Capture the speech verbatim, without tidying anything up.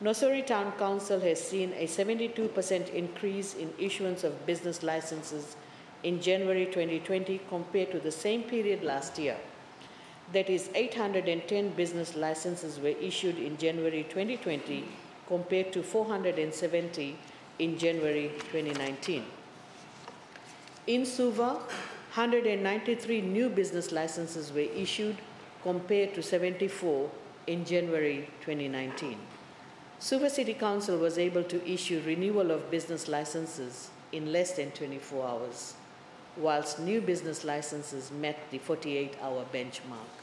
Nosori Town Council has seen a seventy-two percent increase in issuance of business licenses in January twenty twenty compared to the same period last year. That is, eight hundred ten business licenses were issued in January twenty twenty compared to four hundred seventy in January twenty nineteen. In Suva, one hundred ninety-three new business licenses were issued compared to seventy-four in January twenty nineteen. Suva City Council was able to issue renewal of business licenses in less than twenty-four hours, whilst new business licenses met the forty-eight hour benchmark.